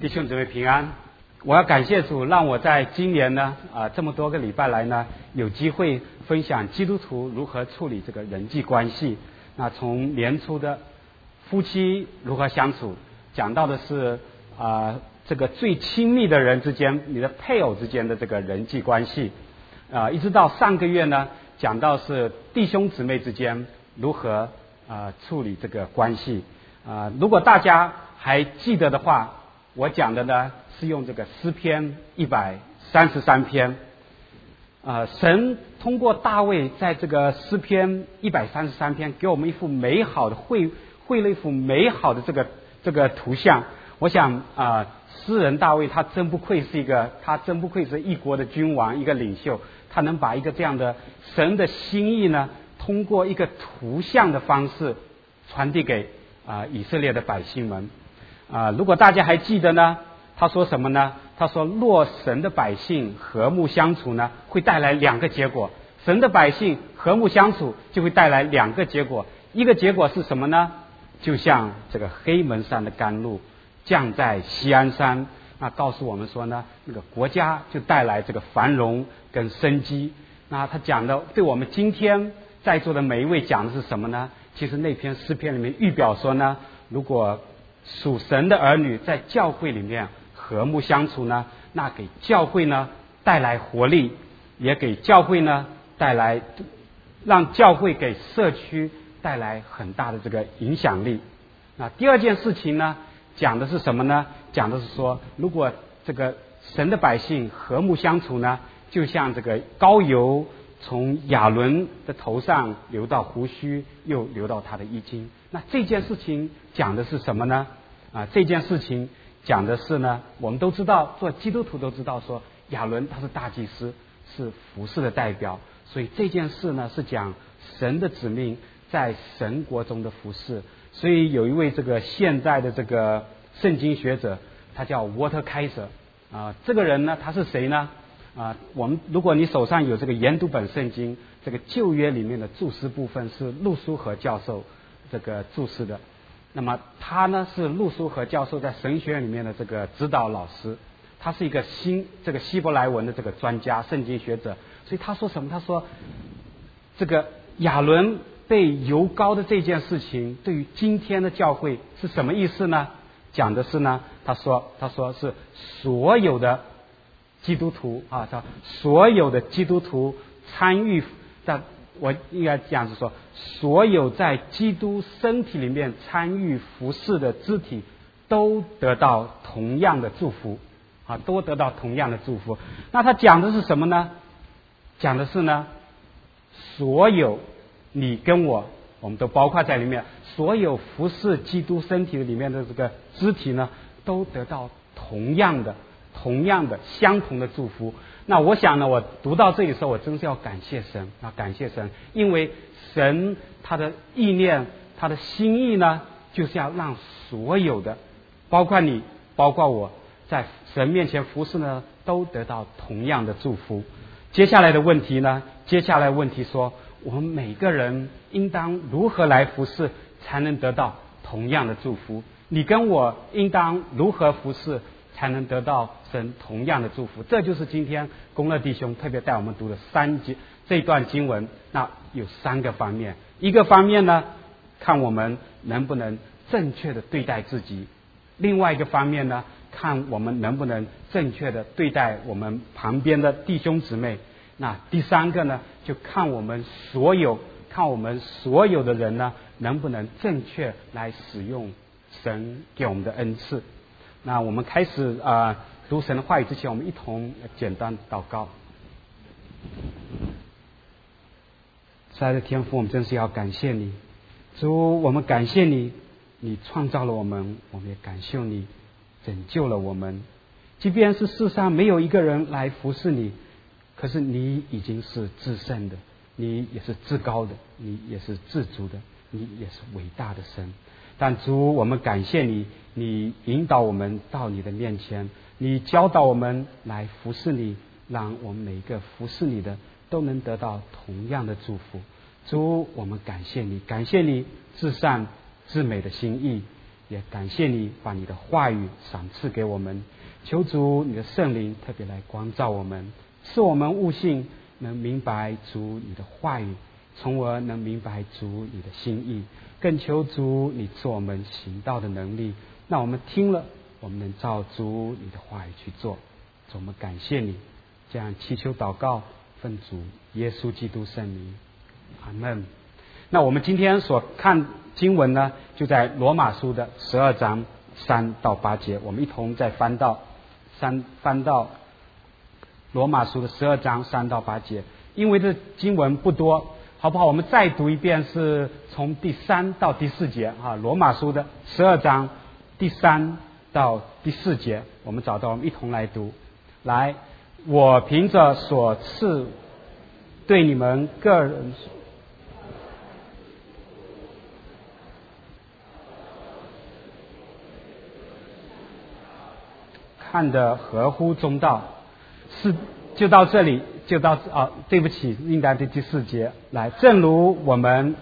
弟兄姊妹平安！我要感谢主，让我在今年呢这么多个礼拜来呢，有机会分享基督徒如何处理这个人际关系。那从年初的夫妻如何相处，讲到的是这个最亲密的人之间，你的配偶之间的这个人际关系。一直到上个月呢，讲到是弟兄姊妹之间如何处理这个关系。如果大家还记得的话，我讲的呢是用这个诗篇133篇。神通过大卫在这个诗篇133篇给我们一幅美好的绘了一幅美好的这个图像。我想诗人大卫他真不愧是一国的君王，一个领袖，他能把一个这样的神的心意呢，通过一个图像的方式传递给以色列的百姓们。如果大家还记得呢，他说什么呢？他说若神的百姓和睦相处呢，会带来两个结果。神的百姓和睦相处就会带来两个结果。一个结果是什么呢？就像这个黑门山的甘露降在锡安山，那告诉我们说呢，那个国家就带来这个繁荣跟生机。那他讲的对我们今天在座的每一位讲的是什么呢？其实那篇诗篇里面预表说呢，如果属神的儿女在教会里面和睦相处呢，那给教会呢带来活力，也给教会呢让教会给社区带来很大的这个影响力。那第二件事情呢，讲的是什么呢？讲的是说，如果这个神的百姓和睦相处呢，就像这个膏油从亚伦的头上流到胡须，又流到他的衣襟。那这件事情讲的是什么呢？这件事情讲的是呢，我们都知道，做基督徒都知道说，亚伦他是大祭司，是服事的代表，所以这件事呢是讲神的子民在神国中的服事。所以有一位这个现在的这个圣经学者，他叫沃特凯瑟。这个人呢，他是谁呢？如果你手上有这个研读本圣经，这个旧约里面的注释部分是陆书和教授这个注释的。那么他呢是陆书和教授在神学院里面的这个指导老师，他是一个这个希伯来文的这个专家，圣经学者。所以他说什么？他说这个亚伦被油膏的这件事情对于今天的教会是什么意思呢？讲的是呢，他说是所有的基督徒所有的基督徒参与我应该这样子说，所有在基督身体里面参与服事的肢体都得到同样的祝福都得到同样的祝福。那他讲的是什么呢？讲的是呢，所有你跟我们都包括在里面，所有服事基督身体里面的这个肢体呢，都得到同样的相同的祝福。那我想呢，我读到这里的时候，我真是要感谢神感谢神，因为神他的意念，他的心意呢，就是要让所有的，包括你，包括我，在神面前服侍呢，都得到同样的祝福。接下来问题说，我们每个人应当如何来服侍，才能得到同样的祝福？你跟我应当如何服侍，才能得到神同样的祝福？这就是今天公乐弟兄特别带我们读的这段经文。那有3个方面。一个方面呢，看我们能不能正确的对待自己；另外一个方面呢，看我们能不能正确的对待我们旁边的弟兄姊妹。那第3个呢，就看我们所有的人呢，能不能正确来使用神给我们的恩赐。那我们开始读神的话语之前，我们一同简单祷告。亲爱的天父，我们真是要感谢你，主，我们感谢你，你创造了我们，我们也感谢你拯救了我们。即便是世上没有一个人来服侍你，可是你已经是至圣的，你也是至高的，你也是至足的，你也是伟大的神。但主，我们感谢你，你引导我们到你的面前，你教导我们来服侍你，让我们每一个服侍你的都能得到同样的祝福。主，我们感谢你至善至美的心意， 也感谢你把你的话语赏赐给我们。求主你的圣灵特别来光照我们，使我们悟性，能明白主你的话语，从而能明白主你的心意。更求主你赐我们行道的能力，那我们听了，我们能照主你的话语去做。主，我们感谢你，这样祈求祷告，奉主耶稣基督圣名，阿们。那我们今天所看经文呢，就在罗马书的12章3到8节，我们一同再翻到罗马书的12章3到8节。因为这经文不多，好不好？我们再读一遍，是从第3到第4节啊，罗马书的12章第3到第4节，我们找到，我们一同来读。来，我凭着所赐对你们个人看得合乎中道，是就到这里，就到对不起，应该是第4节。来，正如我们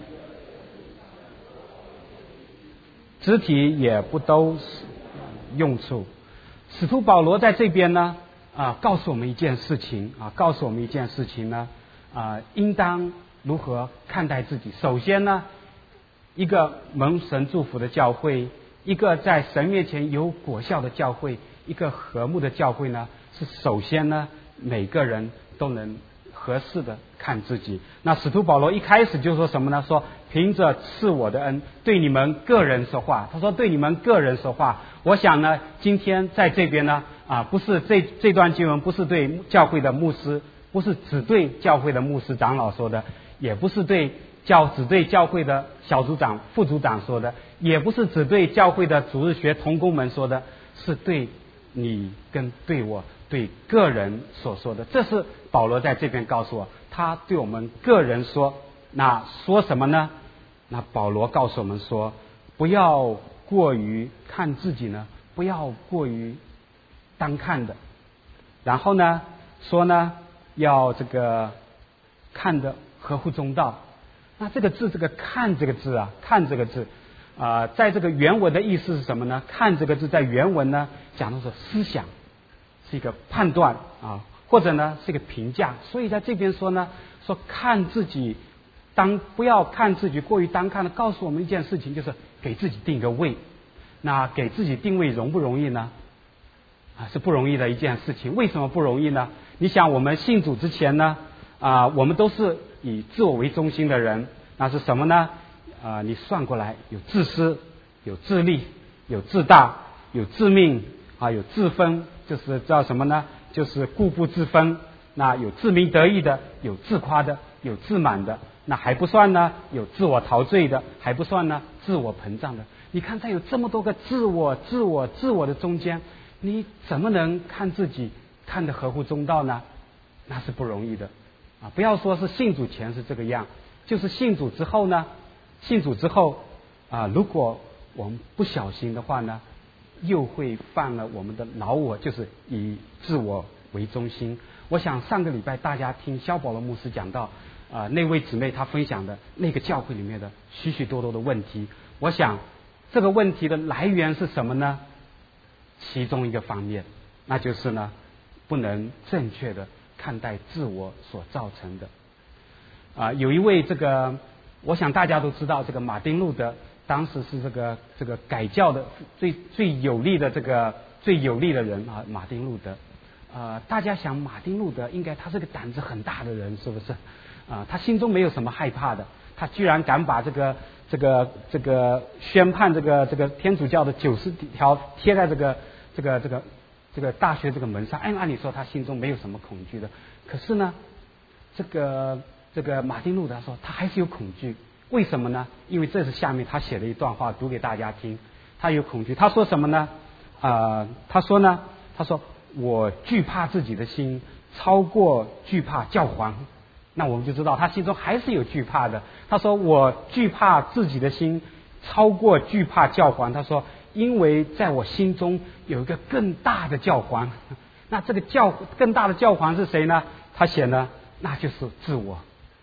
肢体也不都用处。使徒保罗在这边呢告诉我们一件事情呢应当如何看待自己。首先呢，一个蒙神祝福的教会，一个在神面前有果效的教会，一个和睦的教会呢，是首先呢每个人都能合适的看自己。那使徒保罗一开始就说什么呢？说凭着赐我的恩对你们个人说话。他说对你们个人说话。我想呢，今天在这边呢不是这段经文不是对教会的牧师，不是只对教会的牧师长老说的，也不是只对教会的小组长副组长说的，也不是只对教会的主日学同工们说的，是对你跟对我对个人所说的。这是保罗在这边告诉我，他对我们个人说。那说什么呢？那保罗告诉我们说，不要过于看自己呢，不要过于单看的。然后呢说呢，要这个看得合乎中道。那这个字，这个看这个字在这个原文的意思是什么呢？看这个字在原文呢讲的是思想，是一个判断或者呢是一个评价。所以在这边说呢，说看自己不要看自己过于单看的，告诉我们一件事情，就是给自己定一个位。那给自己定位容不容易呢？是不容易的一件事情。为什么不容易呢？你想，我们信主之前呢我们都是以自我为中心的人。那是什么呢？你算过来，有自私，有自利，有自大，有自命有自封，就是叫什么呢？就是固步自封。那有自鸣得意的，有自夸的，有自满的。那还不算呢，有自我陶醉的，还不算呢自我膨胀的。你看，在有这么多个自我的中间，你怎么能看自己看得合乎中道呢？那是不容易的不要说是信主前是这个样，就是信主之后呢，如果我们不小心的话呢，又会犯了我们的老我，就是以自我为中心。我想上个礼拜大家听萧保罗牧师讲到那位姊妹她分享的那个教会里面的许许多多的问题。我想这个问题的来源是什么呢？其中一个方面，那就是呢不能正确的看待自我所造成的有一位我想大家都知道，这个马丁路德当时是这个改教的最有力的人马丁路德大家想马丁路德应该他是个胆子很大的人，是不是他心中没有什么害怕的，他居然敢把这个宣判这个天主教的90条贴在这个大学这个门上。按理说他心中没有什么恐惧的，可是呢这个马丁路德说他还是有恐惧。为什么呢？因为这是下面他写了一段话，读给大家听。他有恐惧，他说什么呢？他说我惧怕自己的心超过惧怕教皇。那我们就知道他心中还是有惧怕的。他说我惧怕自己的心超过惧怕教皇。他说因为在我心中有一个更大的教皇。那这个更大的教皇是谁呢？他写呢，那就是自我。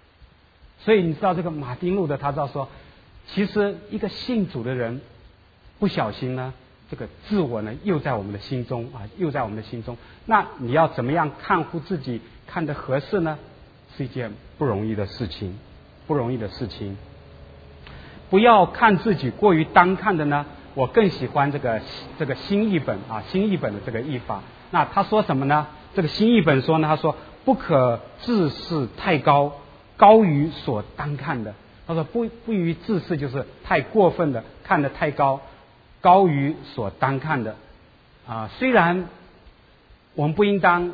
所以你知道这个马丁路德他知道说，其实一个信主的人不小心呢，这个自我呢又在我们的心中啊，又在我们的心中。那你要怎么样看护自己，看得合适呢？是一件不容易的事情，不容易的事情。不要看自己过于单看的呢，我更喜欢这个新译本啊，新译本的这个译法。那他说什么呢？这个新译本说呢，他说不可自视太高，高于所当看的。他说不于自视，就是太过分的看得太高，高于所当看的啊。虽然我们不应当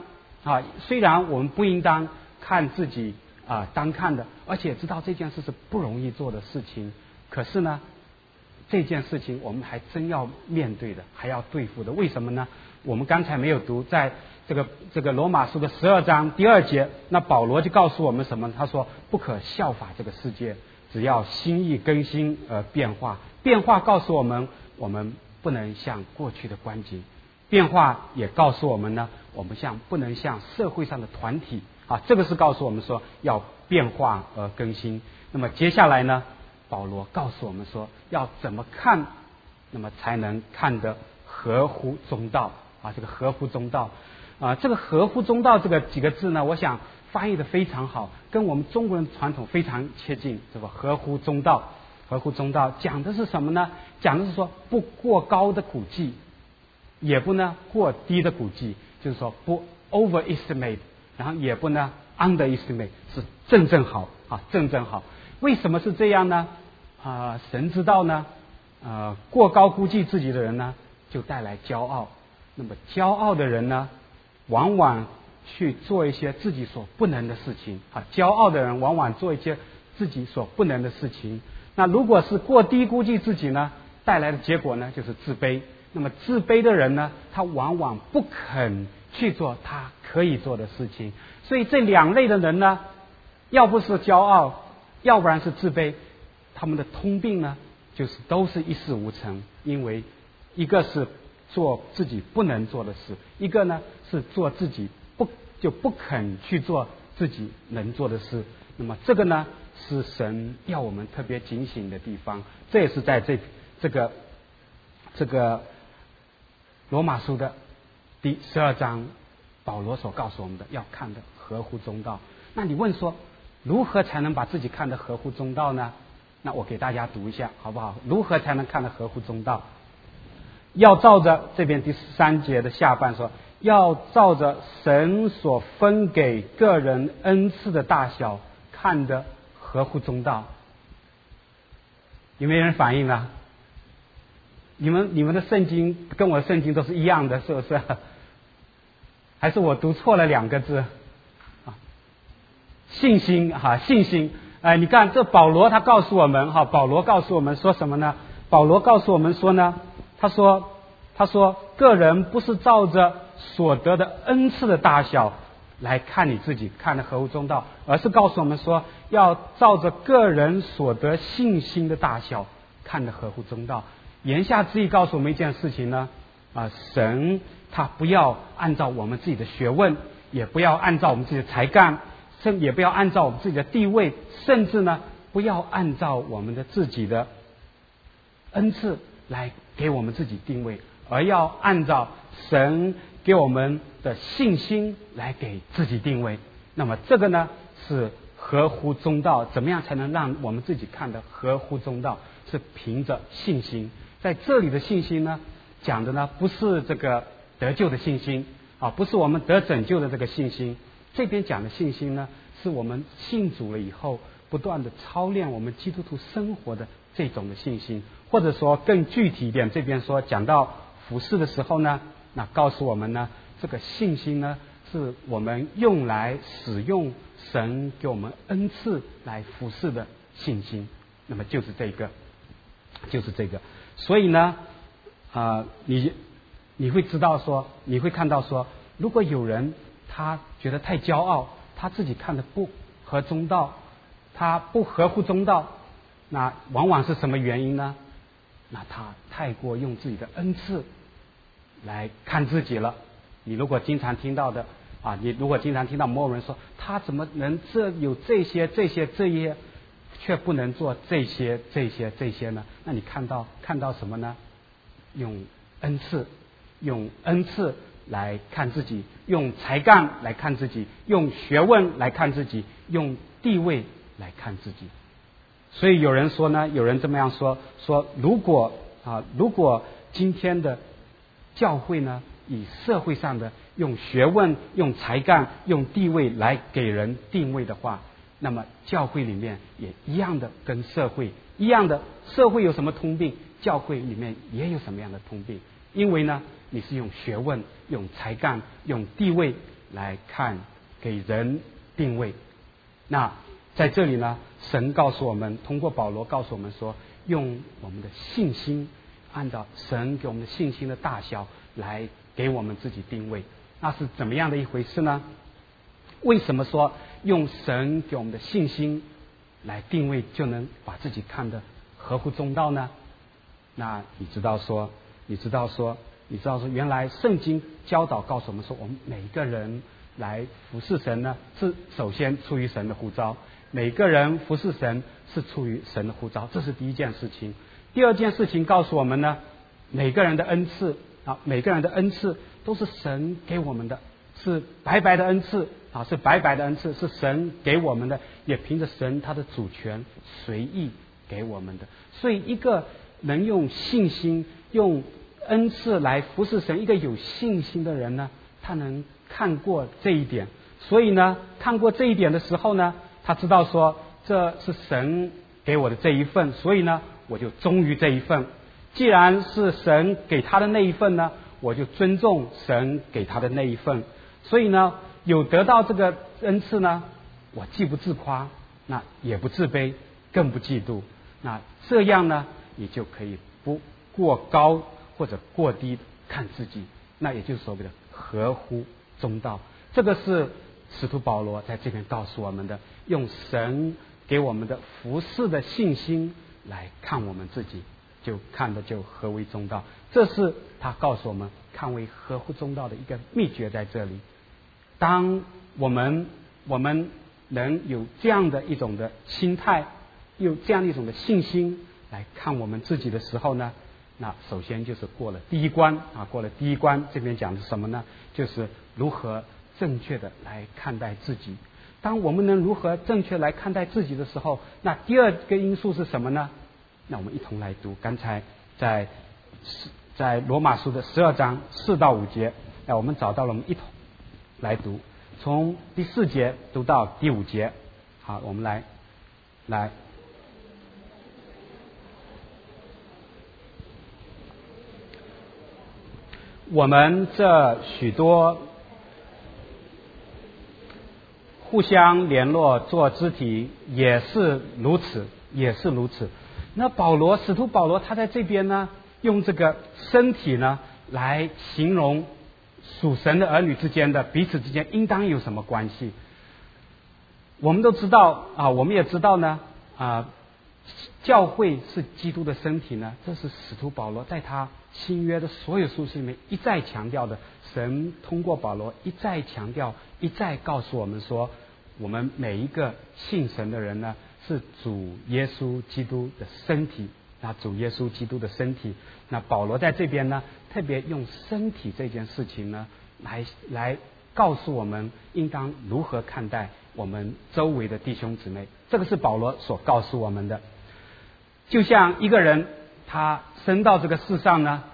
看自己当看的，而且知道这件事是不容易做的事情，可是呢，这件事情我们还真要面对的，还要对付的。为什么呢？我们刚才没有读，在这个罗马书的12章第2节，那保罗就告诉我们什么？他说不可效法这个世界，只要心意更新而变化。变化告诉我们，我们不能像过去的光景。变化也告诉我们呢，我们不能像社会上的团体啊，这个是告诉我们说要变化而更新。那么接下来呢，保罗告诉我们说要怎么看，那么才能看得合乎中道啊。这个合乎中道啊，这个合乎中道这个几个字呢，我想翻译的非常好，跟我们中国人传统非常接近。这个合乎中道，合乎中道讲的是什么呢？讲的是说不过高的估计，也不呢过低的估计，就是说不 overestimate， 然后也不呢 underestimate， 是正正好啊，正正好。为什么是这样呢？神知道呢，过高估计自己的人呢，就带来骄傲。那么骄傲的人呢，往往去做一些自己所不能的事情啊。骄傲的人往往做一些自己所不能的事情。那如果是过低估计自己呢，带来的结果呢，就是自卑。那么自卑的人呢，他往往不肯去做他可以做的事情。所以这两类的人呢，要不是骄傲，要不然是自卑。他们的通病呢，就是都是一事无成。因为一个是做自己不能做的事，一个呢是做自己不肯去做自己能做的事。那么这个呢，是神要我们特别警醒的地方。这也是在这个罗马书的第12章，保罗所告诉我们的，要看得合乎中道。那你问说，如何才能把自己看得合乎中道呢？那我给大家读一下好不好？如何才能看得合乎中道？要照着这边第13节的下半说，要照着神所分给个人恩赐的大小，看得合乎中道。有没有人反应呢？你们的圣经跟我的圣经都是一样的，是不是？还是我读错了2个字啊？信心哈，信心。你看这保罗他告诉我们哈，保罗告诉我们说什么呢？保罗告诉我们说呢，他说个人不是照着所得的恩赐的大小来看你自己，看得合乎中道，而是告诉我们说要照着个人所得信心的大小看得合乎中道。言下之意告诉我们一件事情呢，神他不要按照我们自己的学问，也不要按照我们自己的才干，也不要按照我们自己的地位，甚至呢不要按照我们的自己的恩赐来给我们自己定位，而要按照神给我们的信心来给自己定位。那么这个呢是合乎中道。怎么样才能让我们自己看得合乎中道？是凭着信心。在这里的信心呢，讲的呢不是这个得救的信心啊，不是我们得拯救的这个信心。这边讲的信心呢，是我们信主了以后不断的操练我们基督徒生活的这种的信心。或者说更具体一点，这边说讲到服事的时候呢，那告诉我们呢，这个信心呢是我们用来使用神给我们恩赐来服事的信心。那么就是这个。所以呢你会知道说，你会看到说，如果有人他觉得太骄傲，他自己看得不合中道，他不合乎中道，那往往是什么原因呢？那他太过用自己的恩赐来看自己了。你如果经常听到某人说，他怎么能有这些，却不能做这些呢？那你看到什么呢？ 用恩赐来看自己，用才干来看自己，用学问来看自己，用地位来看自己。所以有人说呢，有人这么样说，如果今天的教会呢，以社会上的用学问、用才干、用地位来给人定位的话，那么教会里面也一样的跟社会一样的，社会有什么通病，教会里面也有什么样的通病。因为呢，你是用学问、用才干、用地位来看给人定位。那在这里呢，神告诉我们，通过保罗告诉我们说，用我们的信心，按照神给我们的信心的大小来给我们自己定位。那是怎么样的一回事呢？为什么说用神给我们的信心来定位就能把自己看得合乎中道呢？那你知道说原来圣经教导告诉我们说，我们每个人来服侍神呢，是首先出于神的呼召，每个人服侍神是出于神的呼召，这是第一件事情。第二件事情告诉我们呢，每个人的恩赐都是神给我们的，是白白的恩赐是神给我们的，也凭着神他的主权随意给我们的。所以一个能用信心用恩赐来服侍神，一个有信心的人呢，他能看过这一点。所以呢，看过这一点的时候呢，他知道说这是神给我的这一份，所以呢我就忠于这一份。既然是神给他的那一份呢，我就尊重神给他的那一份。所以呢，有得到这个恩赐呢，我既不自夸，那也不自卑，更不嫉妒。那这样呢，你就可以不过高或者过低看自己，那也就是所谓的合乎中道。这个是使徒保罗在这边告诉我们的，用神给我们的服侍的信心来看我们自己，就看的就合为中道。这是他告诉我们看为合乎中道的一个秘诀在这里。当我们能有这样的一种的心态，有这样一种的信心来看我们自己的时候呢，那首先就是过了第一关。这边讲的是什么呢？就是如何正确的来看待自己。当我们能如何正确来看待自己的时候，那第二个因素是什么呢？那我们一同来读刚才在罗马书的12章4到5节，那我们找到了，我们一同来读，从第4节读到第5节。好，我们来我们这许多互相联络做肢体也是如此。那使徒保罗他在这边呢，用这个身体呢来形容属神的儿女之间的彼此之间应当有什么关系。我们都知道我们也知道呢教会是基督的身体呢，这是使徒保罗在他新约的所有书信里面一再强调的。神通过保罗一再强调，一再告诉我们说，我们每一个信神的人呢，是主耶稣基督的身体。那主耶稣基督的身体，那保罗在这边呢，特别用身体这件事情呢，来告诉我们应当如何看待我们周围的弟兄姊妹。这个是保罗所告诉我们的。就像一个人他生到这个世上呢，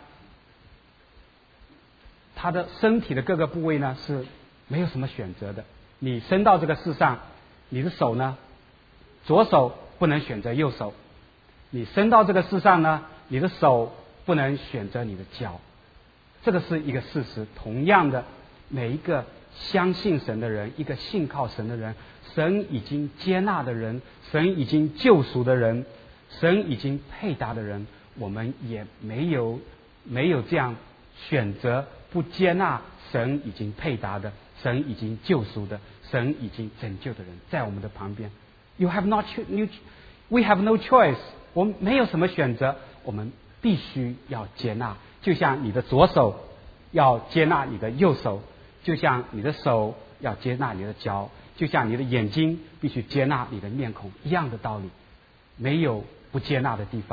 他的身体的各个部位呢是没有什么选择的。你生到这个世上，你的手呢，左手不能选择右手；你生到这个世上呢，你的手不能选择你的脚。这个是一个事实。同样的，每一个相信神的人，一个信靠神的人，神已经接纳的人，神已经救赎的人，神已经配搭的人，我们也没有这样选择不接纳神已经配搭的，神已经救赎的，神已经拯救的人在我们的旁边。We have no choice， 我们没有什么选择，我们必须要接纳。就像你的左手要接纳你的右手，就像你的手要接纳你的脚，就像你的眼睛必须接纳你的面孔一样的道理。没有不接纳的地方，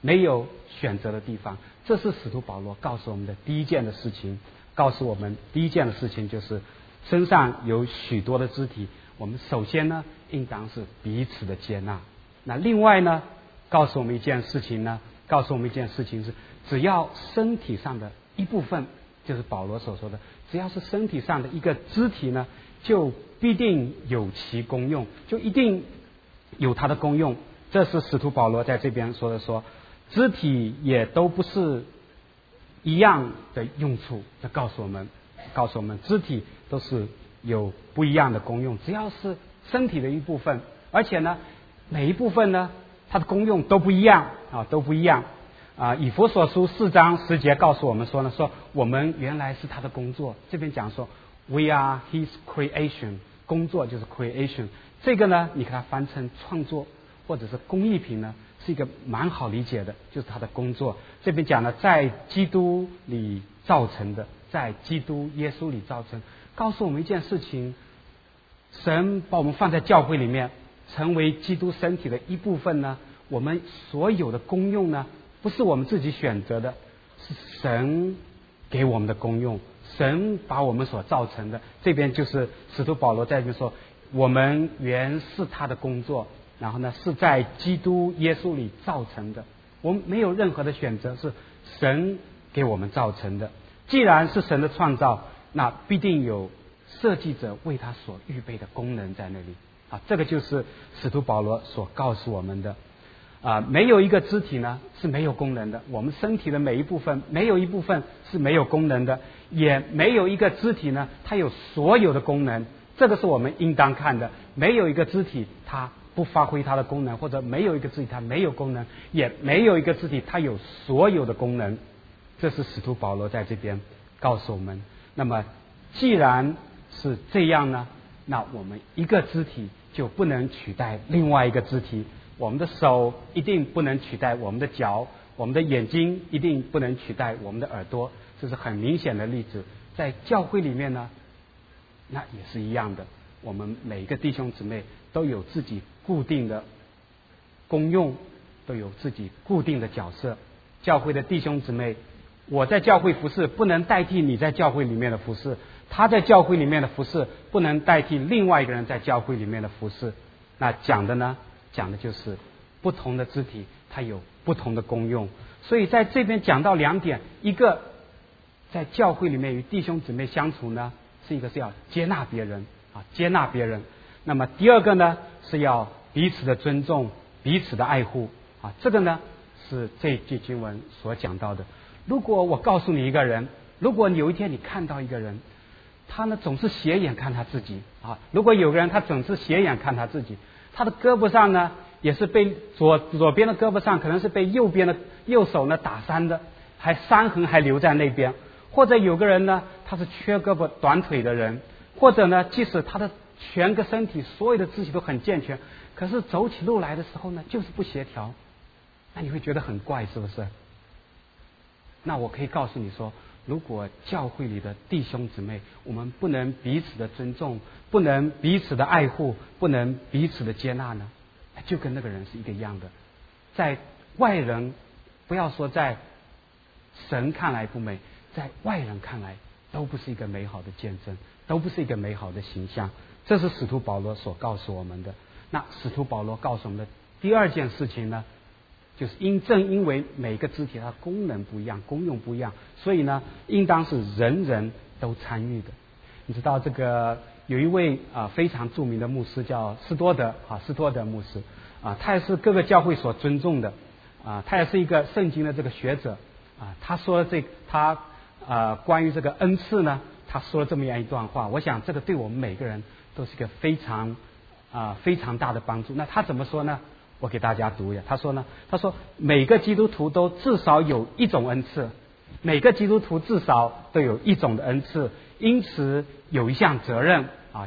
没有选择的地方。这是使徒保罗告诉我们的第一件的事情。告诉我们第一件的事情就是身上有许多的肢体，我们首先呢应当是彼此的接纳。那另外呢告诉我们一件事情是，只要身体上的一部分，就是保罗所说的，只要是身体上的一个肢体呢，就必定有其功用，就一定有它的功用。这是使徒保罗在这边说的，说肢体也都不是一样的用处。这告诉我们肢体都是有不一样的功用，只要是身体的一部分，而且呢每一部分呢它的功用都不一样。以弗所书4章10节告诉我们说我们原来是他的工作。这边讲说 We are His creation， 工作就是 creation， 这个呢你给它翻成创作或者是工艺品呢，是一个蛮好理解的，就是他的工作。这边讲了在基督里造成的，在基督耶稣里造成，告诉我们一件事情，神把我们放在教会里面，成为基督身体的一部分呢，我们所有的功用呢不是我们自己选择的，是神给我们的功用，神把我们所造成的。这边就是使徒保罗在这边说，我们原是他的工作，然后呢是在基督耶稣里造成的，我们没有任何的选择，是神给我们造成的。既然是神的创造，那必定有设计者为他所预备的功能在那里。这个就是使徒保罗所告诉我们的。没有一个肢体呢是没有功能的，我们身体的每一部分没有一部分是没有功能的，也没有一个肢体呢它有所有的功能。这个是我们应当看的，没有一个肢体它不发挥它的功能，或者没有一个肢体它没有功能，也没有一个肢体它有所有的功能。这是使徒保罗在这边告诉我们。那么既然是这样呢，那我们一个肢体就不能取代另外一个肢体，我们的手一定不能取代我们的脚，我们的眼睛一定不能取代我们的耳朵。这是很明显的例子。在教会里面呢，那也是一样的，我们每个弟兄姊妹都有自己固定的功用，都有自己固定的角色。教会的弟兄姊妹，我在教会服侍不能代替你在教会里面的服侍，他在教会里面的服侍不能代替另外一个人在教会里面的服侍。那讲的就是不同的肢体它有不同的功用。所以在这边讲到2点，一个在教会里面与弟兄姊妹相处呢，是一个是要接纳别人。那么第二个呢是要彼此的尊重，彼此的爱护。这个呢是这句经文所讲到的。如果我告诉你一个人，如果有一天你看到一个人，他呢总是斜眼看他自己如果有个人他总是斜眼看他自己，他的胳膊上呢也是被左边的胳膊上可能是被右手呢打伤的，还伤痕还留在那边。或者有个人呢他是缺胳膊短腿的人，或者呢即使他的全个身体所有的肢体都很健全，可是走起路来的时候呢就是不协调，那你会觉得很怪，是不是？那我可以告诉你说，如果教会里的弟兄姊妹我们不能彼此的尊重，不能彼此的爱护，不能彼此的接纳呢，就跟那个人是一个样的。在外人，不要说在神看来不美，在外人看来都不是一个美好的见证，都不是一个美好的形象。这是使徒保罗所告诉我们的。那使徒保罗告诉我们的第二件事情呢，就是因为每个肢体它功能不一样，功用不一样，所以呢应当是人人都参与的。你知道这个有一位非常著名的牧师叫斯多德牧师他也是各个教会所尊重的他也是一个圣经的这个学者他说关于这个恩赐呢，他说了这么样一段话，我想这个对我们每个人都是一个非常大的帮助。那他怎么说呢？我给大家读一下。他说每个基督徒都至少有一种恩赐，每个基督徒至少都有一种的恩赐，因此有一项责任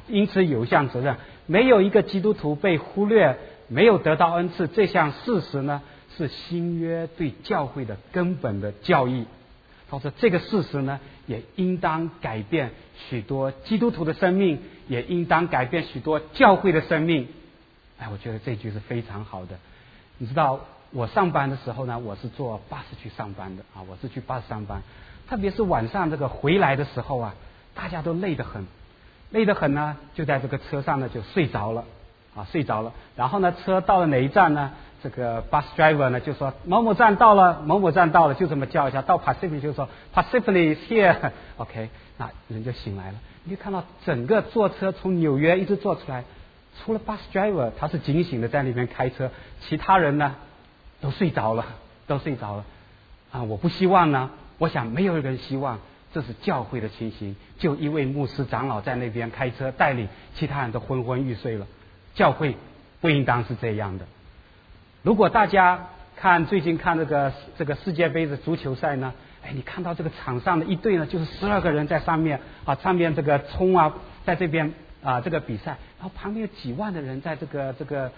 没有一个基督徒被忽略，没有得到恩赐这项事实呢，是新约对教会的根本的教义。他说这个事实呢，也应当改变许多基督徒的生命，也应当改变许多教会的生命。我觉得这句是非常好的。你知道我上班的时候呢，我是坐巴士去上班的啊，我是去巴士上班。特别是晚上这个回来的时候啊，大家都累得很呢，就在这个车上呢就睡着了啊，睡着了。然后呢，车到了哪一站呢？这个 bus driver 呢就说某某站到了，某某站到了，就这么叫一下。到 Pacific 就说 Pacific is here，OK， 那人就醒来了。你就看到整个坐车从纽约一直坐出来，除了 bus driver 他是警醒的在那边开车，其他人呢都睡着了啊！我不希望呢，我想没有人希望这是教会的情形，就一位牧师长老在那边开车带领，其他人都昏昏欲睡了。教会不应当是这样的。如果大家最近看这个世界杯的足球赛呢，你看到这个场上的一队呢，就是12个人在上面这个冲啊，在这边这个比赛，然后旁边有几万的人在这个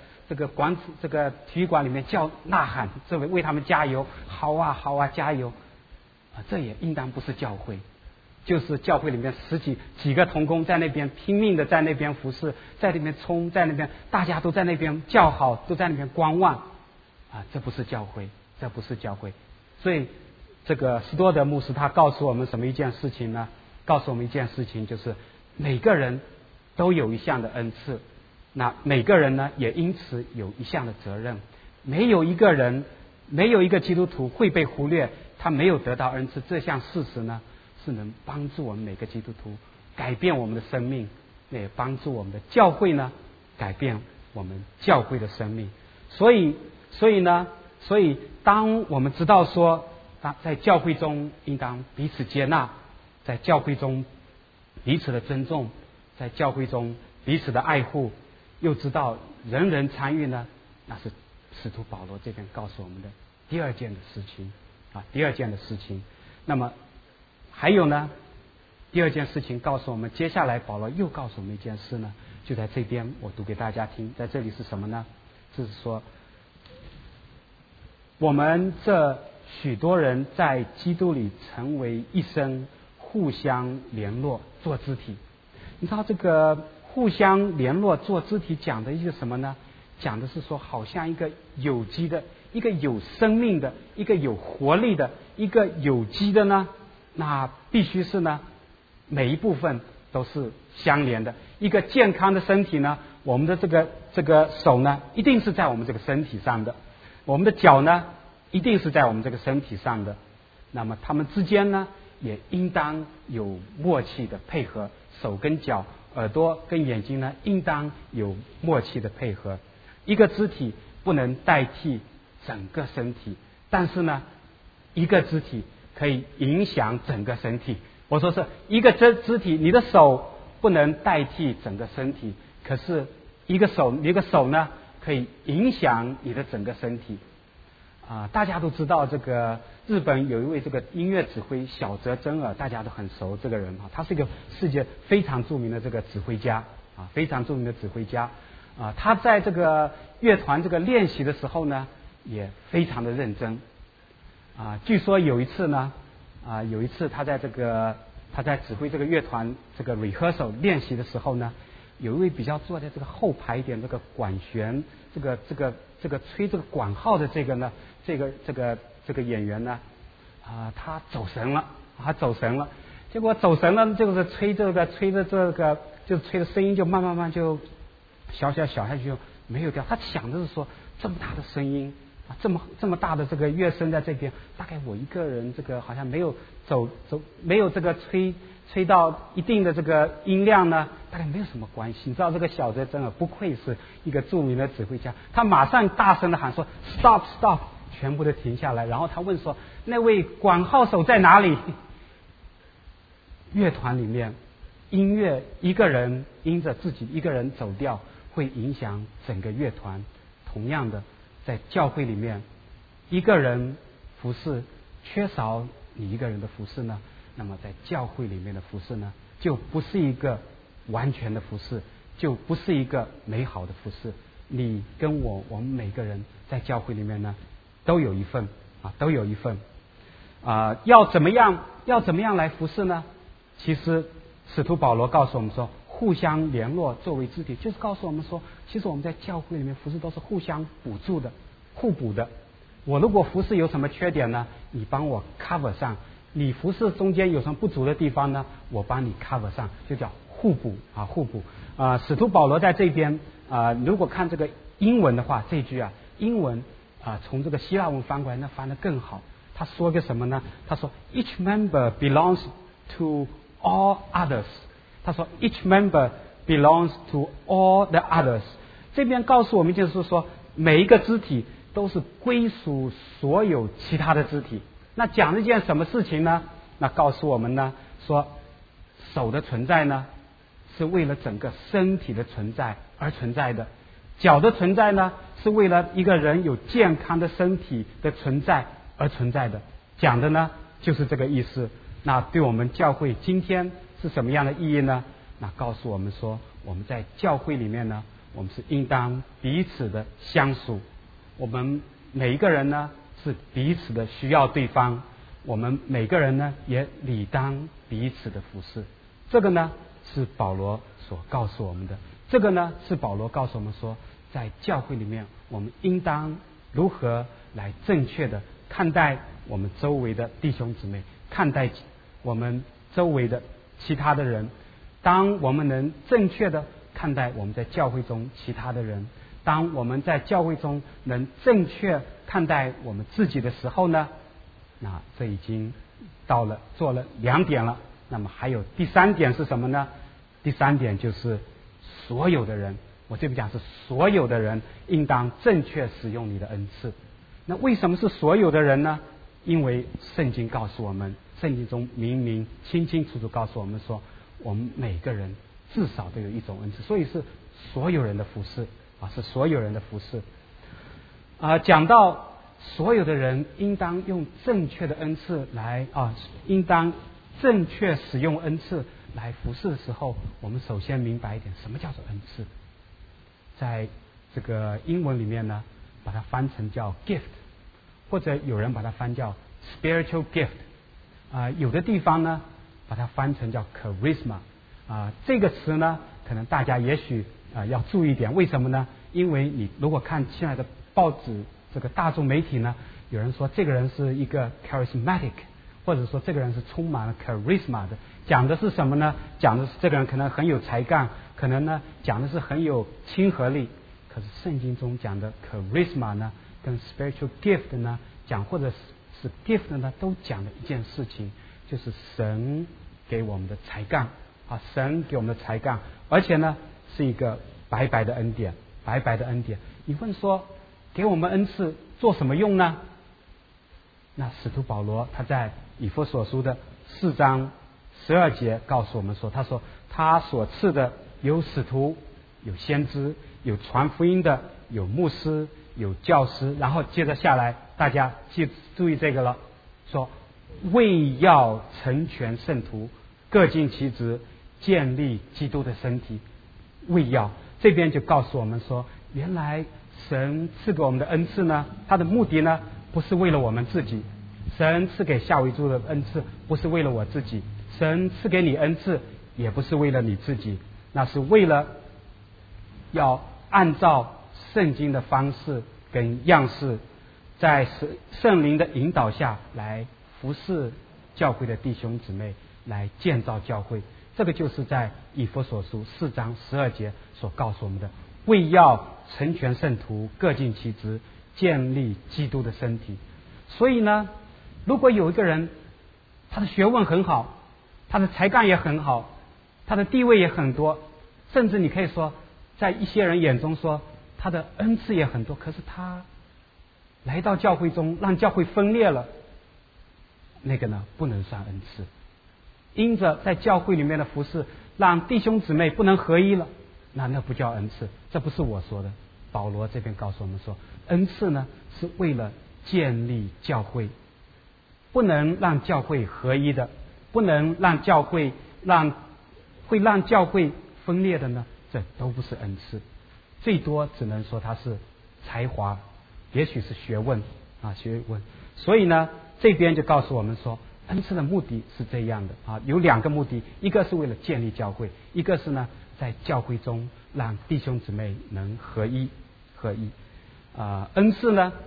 体育馆里面呐喊，这为他们加油，好啊加油这也应当不是教会，就是教会里面几个同工在那边拼命的在那边服侍，在那边冲，在那边大家都在那边叫好，都在那边观望这不是教会，这不是教会。所以这个斯多德牧师他告诉我们什么一件事情呢？告诉我们一件事情，就是每个人都有一项的恩赐，那每个人呢也因此有一项的责任。没有一个基督徒会被忽略，他没有得到恩赐，这项事实呢是能帮助我们每个基督徒改变我们的生命，也帮助我们的教会呢改变我们教会的生命。所以当我们知道说在教会中应当彼此接纳，在教会中彼此的尊重，在教会中彼此的爱护，又知道人人参与呢，那是使徒保罗这边告诉我们的第二件的事情。那么还有呢，第二件事情告诉我们，接下来保罗又告诉我们一件事呢，就在这边我读给大家听。在这里是什么呢？就是说我们这许多人在基督里成为一生，互相联络做肢体。你知道这个互相联络做肢体讲的一个什么呢？讲的是说好像一个有机的，一个有生命的，一个有活力的，一个有机的呢，那必须是呢每一部分都是相连的。一个健康的身体呢，我们的这个手呢一定是在我们这个身体上的，我们的脚呢一定是在我们这个身体上的，那么他们之间呢也应当有默契的配合，手跟脚，耳朵跟眼睛呢应当有默契的配合。一个肢体不能代替整个身体，但是呢一个肢体可以影响整个身体。我说是一个肢体，你的手不能代替整个身体，可是一个手呢可以影响你的整个身体大家都知道这个日本有一位这个音乐指挥小泽征尔，大家都很熟这个人他是一个世界非常著名的这个指挥家非常著名的指挥家他在这个乐团这个练习的时候呢也非常的认真据说有一次他在指挥这个乐团这个 rehearsal 练习的时候呢，有一位比较坐在这个后排一点这个管弦这个吹这个管号的这个演员呢他走神了，结果走神了就是吹的声音就慢慢就小下去就没有掉。他想的是说这么大的声音这么大的这个乐声在这边，大概我一个人这个好像没有没有这个吹到一定的这个音量呢，大概没有什么关系。你知道这个小泽征尔不愧是一个著名的指挥家，他马上大声的喊说 stop， 全部都停下来，然后他问说那位管号手在哪里？乐团里面音乐一个人因着自己一个人走调会影响整个乐团，同样的在教会里面一个人服侍缺少你一个人的服侍呢，那么在教会里面的服侍呢就不是一个完全的服侍，就不是一个美好的服侍。你跟我们每个人在教会里面呢都有一份要怎么样来服侍呢？其实使徒保罗告诉我们说互相联络作为肢体，就是告诉我们说其实我们在教会里面服侍都是互相补助的，互补的我如果服侍有什么缺点呢，你帮我 cover 上；你服侍中间有什么不足的地方呢，我帮你 cover 上，就叫互补啊，互补啊。使徒保罗在这边啊，如果看这个英文的话，这句啊，英文啊，从这个希腊文翻过来，那翻得更好。他说个什么呢？他说 each member belongs to all others。他说 each member belongs to all the others。这边告诉我们就是说，每一个肢体都是归属所有其他的肢体。那讲了一件什么事情呢？那告诉我们呢，说手的存在呢，是为了整个身体的存在而存在的；脚的存在呢，是为了一个人有健康的身体的存在而存在的。讲的呢，就是这个意思。那对我们教会今天是什么样的意义呢？那告诉我们说，我们在教会里面呢，我们是应当彼此的相属。我们每一个人呢，是彼此的需要对方，我们每个人呢，也理当彼此的服侍。这个呢，是保罗所告诉我们的。这个呢，是保罗告诉我们说，在教会里面，我们应当如何来正确的看待我们周围的弟兄姊妹，看待我们周围的其他的人。当我们能正确的看待我们在教会中其他的人，当我们在教会中能正确看待我们自己的时候呢，那这已经做了2点了。那么还有第3点是什么呢？第3点就是所有的人，我这边讲是所有的人应当正确使用你的恩赐。那为什么是所有的人呢？因为圣经告诉我们，圣经中明明清清楚楚告诉我们说，我们每个人至少都有一种恩赐，所以是所有人的服侍啊，是所有人的服侍啊。讲到所有的人应当用正确的恩赐来啊，应当正确使用恩赐来服侍的时候，我们首先明白一点，什么叫做恩赐？在这个英文里面呢，把它翻成叫 gift， 或者有人把它翻叫 spiritual gift 啊，有的地方呢把它翻成叫 charisma 啊。这个词呢，可能大家也许要注意一点，为什么呢？因为你如果看现在的报纸，这个大众媒体呢，有人说这个人是一个 charismatic， 或者说这个人是充满了 charisma 的，讲的是什么呢？讲的是这个人可能很有才干，可能呢讲的是很有亲和力。可是圣经中讲的 charisma 呢，跟 spiritual gift 呢讲，或者是 gift 呢，都讲的一件事情，就是神给我们的才干啊，神给我们的才干，而且呢是一个白白的恩典，白白的恩典。你问说给我们恩赐做什么用呢？那使徒保罗他在以弗所书的4章12节告诉我们说，他说他所赐的有使徒，有先知，有传福音的，有牧师，有教师。然后接着下来，大家注意这个了，说为要成全圣徒，各尽其职，建立基督的身体。为要这边就告诉我们说，原来神赐给我们的恩赐呢，他的目的呢，不是为了我们自己。神赐给夏维柱的恩赐不是为了我自己，神赐给你恩赐也不是为了你自己，那是为了要按照圣经的方式跟样式，在圣灵的引导下来服侍教会的弟兄姊妹，来建造教会。这个就是在以弗所书4章12节所告诉我们的，为要成全圣徒，各尽其职，建立基督的身体。所以呢，如果有一个人他的学问很好，他的才干也很好，他的地位也很多，甚至你可以说在一些人眼中说他的恩赐也很多，可是他来到教会中让教会分裂了，那个呢不能算恩赐。因着在教会里面的服侍让弟兄姊妹不能合一了，那不叫恩赐。这不是我说的，保罗这边告诉我们说，恩赐呢是为了建立教会，不能让教会合一的，不能让教会会让教会分裂的呢，这都不是恩赐。最多只能说它是才华，也许是学问啊，学问。所以呢，这边就告诉我们说，恩赐的目的是这样的啊，有2个目的，一个是为了建立教会，一个是呢在教会中让弟兄姊妹能合一。恩赐呢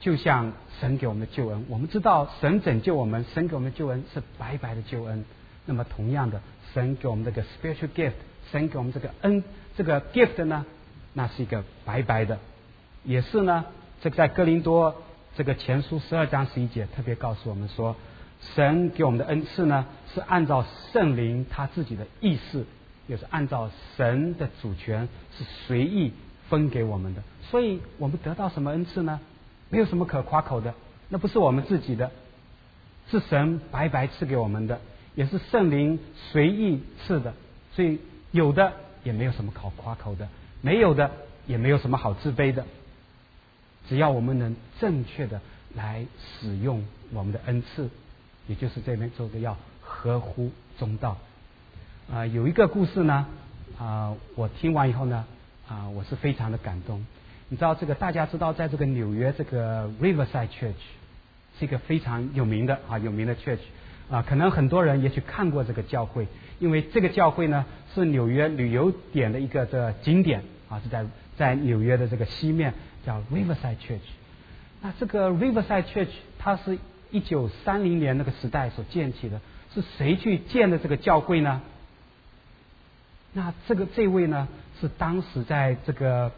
就像神给我们的救恩，我们知道神拯救我们，神给我们的救恩是白白的救恩。那么同样的，神给我们这个 spiritual gift， 神给我们这个恩，这个 gift 呢，那是一个白白的，也是呢，这个在哥林多这个前书12章11节特别告诉我们说，神给我们的恩赐呢，是按照圣灵他自己的意思，也是按照神的主权，是随意分给我们的。所以我们得到什么恩赐呢？没有什么可夸口的，那不是我们自己的，是神白白赐给我们的，也是圣灵随意赐的。所以有的也没有什么好夸口的，没有的也没有什么好自卑的。只要我们能正确的来使用我们的恩赐，也就是这边说的要合乎中道。有一个故事呢，我听完以后呢，我是非常的感动。你知道这个大家知道，在这个纽约这个 Riverside Church 是一个非常有名的church，可能很多人也许看过这个教会，因为这个教会呢是纽约旅游点的一个的景点是在纽约的这个西面叫 Riverside Church。那这个 Riverside Church 它是1930年那个时代所建起的，是谁去建的这个教会呢？那这位呢是当时在这个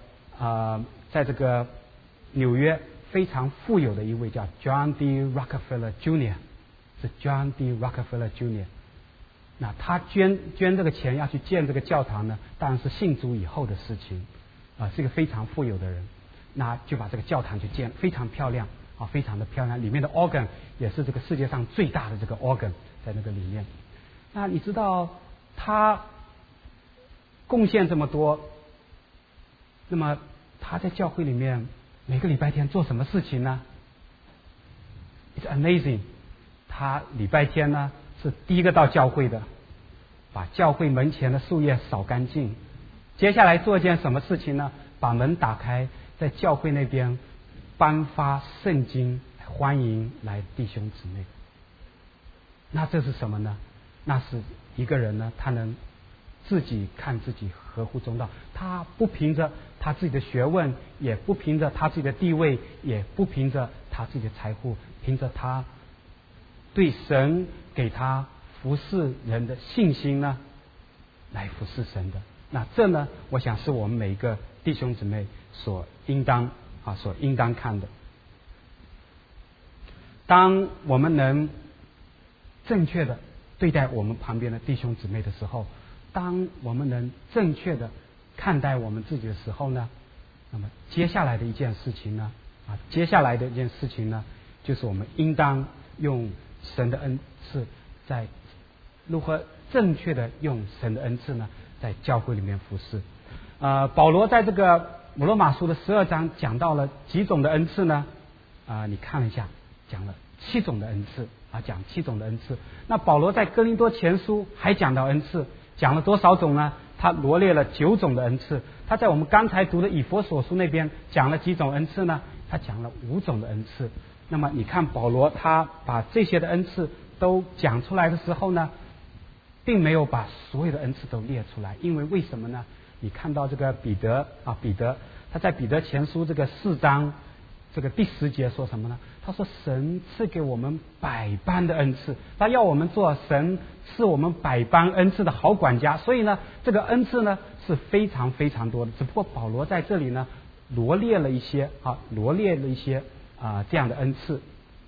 纽约非常富有的一位叫 John D. Rockefeller Jr.， 是 John D. Rockefeller Jr.。那他捐这个钱要去建这个教堂呢，当然是信主以后的事情，是一个非常富有的人。那就把这个教堂去建，非常漂亮非常的漂亮，里面的 organ 也是这个世界上最大的这个 organ 在那个里面。那你知道他贡献这么多，那么他在教会里面每个礼拜天做什么事情呢？ It's amazing。 他礼拜天呢是第一个到教会的，把教会门前的树叶扫干净。接下来做一件什么事情呢？把门打开，在教会那边颁发圣经，欢迎来弟兄姊妹。那这是什么呢？那是一个人呢，他能自己看自己合乎中道，他不凭着他自己的学问，也不凭着他自己的地位，也不凭着他自己的财富，凭着他对神给他服侍人的信心呢，来服侍神的。那这呢，我想是我们每一个弟兄姊妹所应当看的。当我们能正确的对待我们旁边的弟兄姊妹的时候，当我们能正确的看待我们自己的时候呢，那么接下来的一件事情呢，就是我们应当用神的恩赐，在如何正确的用神的恩赐呢，在教会里面服侍。保罗在这个罗马书的12章讲到了几种的恩赐呢？你看一下，讲了7种的恩赐讲7种的恩赐。那保罗在哥林多前书还讲到恩赐，讲了多少种呢？他罗列了9种的恩赐。他在我们刚才读的以弗所书那边讲了几种恩赐呢？他讲了5种的恩赐。那么你看保罗他把这些的恩赐都讲出来的时候呢，并没有把所有的恩赐都列出来，因为为什么呢？你看到这个彼得他在彼得前书这个4章这个第10节说什么呢？他说神赐给我们百般的恩赐，他要我们做神赐我们百般恩赐的好管家。所以呢，这个恩赐呢是非常非常多的，只不过保罗在这里呢罗列了一些这样的恩赐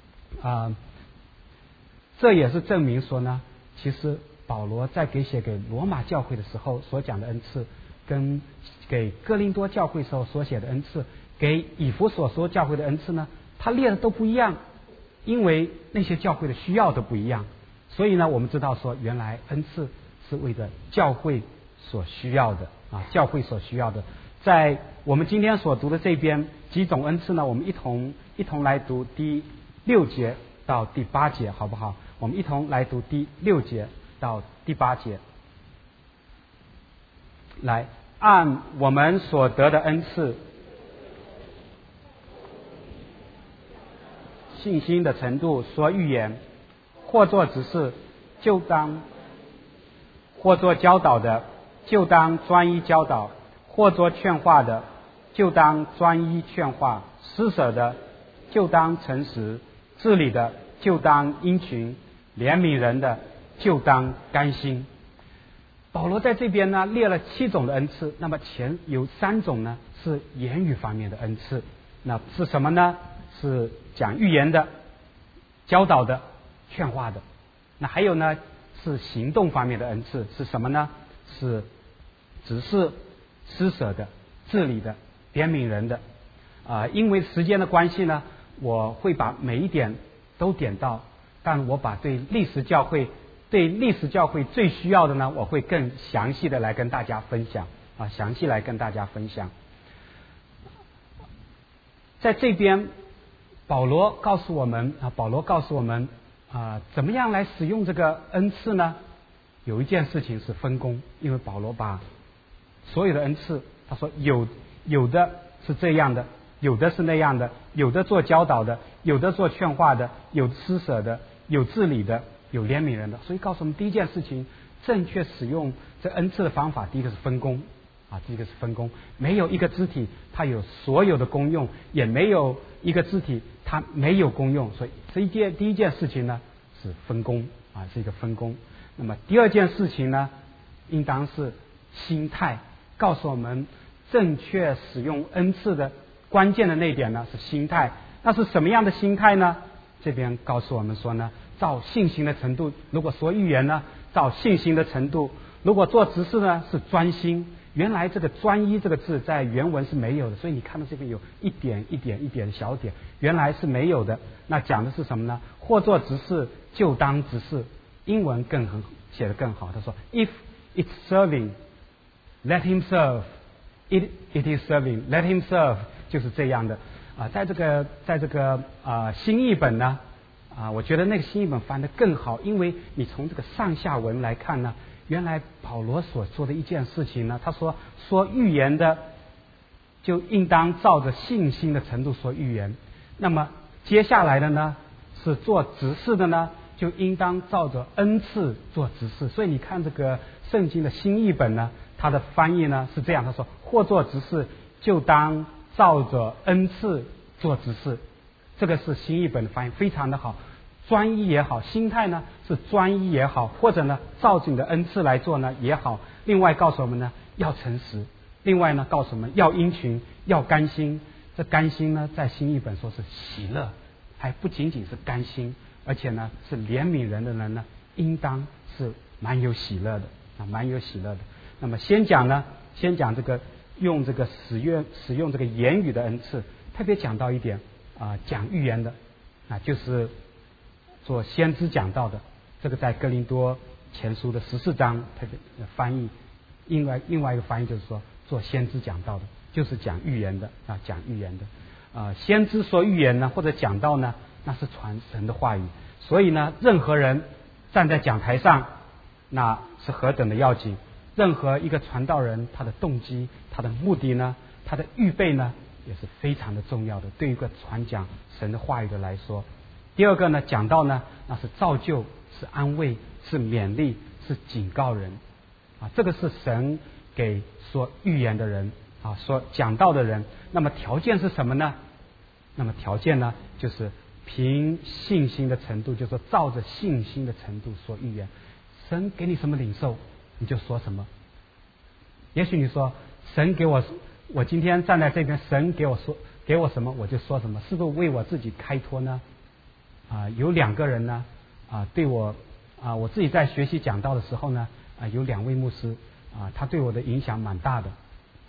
这也是证明说呢，其实保罗在写给罗马教会的时候所讲的恩赐，跟给哥林多教会时候所写的恩赐，给以弗所说教会的恩赐呢，他列的都不一样，因为那些教会的需要都不一样。所以呢，我们知道说原来恩赐是为着教会所需要的教会所需要的。在我们今天所读的这边几种恩赐呢，我们一同来读第6节到第8节，好不好？我们一同来读第6节到第8节。来，按我们所得的恩赐，信心的程度说预言，或做指示，就当；或做教导的，就当专一教导；或做劝化的，就当专一劝化；施舍的， 就当诚实，治理的就当殷勤，怜悯人的就当甘心。保罗在这边呢列了7种的恩赐，那么前有3种呢是言语方面的恩赐，那是什么呢？是讲预言的、教导的、劝化的。那还有呢是行动方面的恩赐，是什么呢？是指示、施舍的、治理的、怜悯人的。因为时间的关系呢，我会把每一点都点到，但我把对历史教会最需要的呢，我会更详细的来跟大家分享在这边保罗告诉我们怎么样来使用这个恩赐呢？有一件事情是分工，因为保罗把所有的恩赐，他说有的是这样的，有的是那样的，有的做教导的，有的做劝化的，有施舍的，有治理的，有怜悯人的。所以告诉我们第一件事情，正确使用这恩赐的方法，第一个是分工第一个是分工。没有一个肢体它有所有的功用，也没有一个肢体它没有功用。所以第一件事情呢是分工是一个分工。那么第二件事情呢，应当是心态，告诉我们正确使用恩赐的关键的那一点呢是心态。那是什么样的心态呢？这边告诉我们说呢，照信心的程度，如果说预言呢，照信心的程度；如果做执事呢，是专心。原来这个专一这个字在原文是没有的，所以你看到这边有一点的小点，原来是没有的。那讲的是什么呢？或做执事就当执事。英文写得更好，他说 If it's serving, let him serve. It is serving, let him serve. 就是这样的在这个新译本呢我觉得那个新译本翻得更好，因为你从这个上下文来看呢，原来保罗所做的一件事情呢，他说预言的就应当照着信心的程度说预言。那么接下来的呢是做执事的呢，就应当照着恩赐做执事。所以你看这个圣经的新译本呢，它的翻译呢是这样，他说或做执事就当照着恩赐做执事。这个是新译本的翻译，非常的好。专一也好，心态呢是专一也好，或者呢照着你的恩赐来做呢也好。另外告诉我们呢要诚实，另外呢告诉我们要殷勤，要甘心。这甘心呢在新译本说是喜乐，还不仅仅是甘心，而且呢是怜悯人的人呢应当是蛮有喜乐的蛮有喜乐的。那么先讲这个用这个使用这个言语的恩赐，特别讲到一点讲预言的就是做先知讲道的。这个在哥林多前书的14章特别翻译，另外一个翻译就是说做先知讲道的，就是讲预言的讲预言的先知说预言呢或者讲道呢，那是传神的话语。所以呢任何人站在讲台上，那是何等的要紧。任何一个传道人，他的动机、他的目的呢，他的预备呢，也是非常的重要的，对于一个传讲神的话语的来说。第二个呢，讲道呢，那是造就，是安慰，是勉励，是警告人这个是神给说预言的人说讲道的人。那么条件是什么呢？那么条件呢，就是凭信心的程度，就是说照着信心的程度说预言。神给你什么领受，你就说什么。也许你说神给我今天站在这边，神给我什么我就说什么，是不是为我自己开脱呢？有2个人呢对我自己在学习讲道的时候呢有2位牧师他对我的影响蛮大的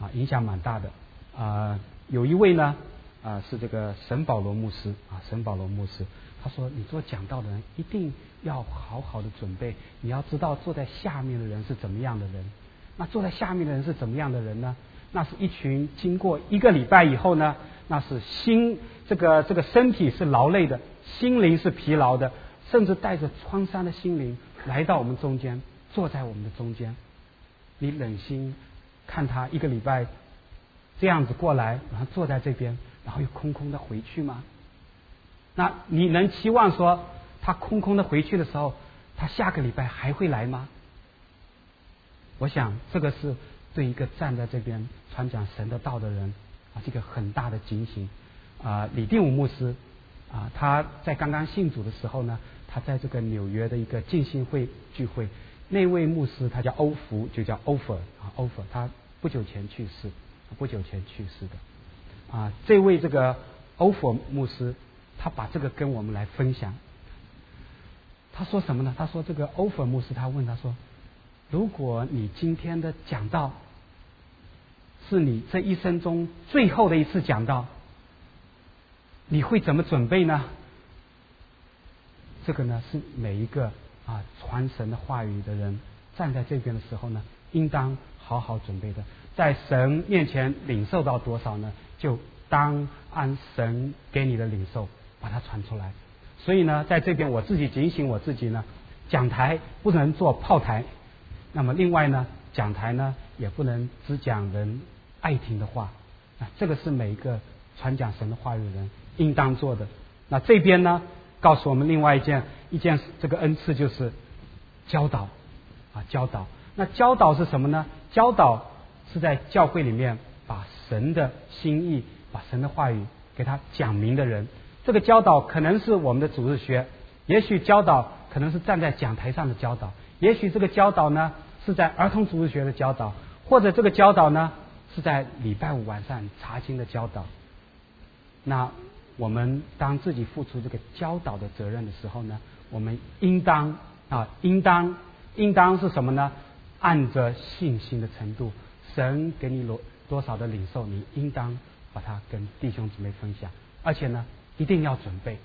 有一位呢是这个沈保罗牧师他说你做讲道的人一定要好好的准备，你要知道坐在下面的人是怎么样的人。那坐在下面的人是怎么样的人呢？那是一群经过1个礼拜以后呢，那是这个身体是劳累的，心灵是疲劳的，甚至带着创伤的心灵来到我们中间，坐在我们的中间。你忍心看他1个礼拜这样子过来，然后坐在这边，然后又空空的回去吗？那你能期望说他空空的回去的时候，他下个礼拜还会来吗？我想这个是对一个站在这边传讲神的道的人这个很大的警醒李定武牧师他在刚刚信主的时候呢，他在这个纽约的一个浸信会聚会，那位牧师他叫欧福，就叫 Offer 他不久前去世的。这位这个欧佛牧师，他把这个跟我们来分享。他说什么呢？他说这个欧佛牧师，他问他说，如果你今天的讲道是你这一生中最后的一次讲道，你会怎么准备呢？这个呢是每一个传神的话语的人站在这边的时候呢，应当好好准备的，在神面前领受到多少呢，就当按神给你的领受把它传出来。所以呢，在这边我自己警醒我自己呢，讲台不能做炮台，那么另外呢，讲台呢也不能只讲人爱听的话，这个是每一个传讲神的话语的人应当做的。那这边呢告诉我们另外一件这个恩赐，就是教导。那教导是什么呢？教导是在教会里面把神的心意、把神的话语给他讲明的人。这个教导可能是我们的主日学，也许教导可能是站在讲台上的教导，也许这个教导呢是在儿童主日学的教导，或者这个教导呢是在礼拜五晚上查经的教导。那我们当自己付出这个教导的责任的时候呢，我们应当是什么呢？按着信心的程度，神给你多少的领受，你应当把它跟弟兄姊妹分享，而且呢一定要准备。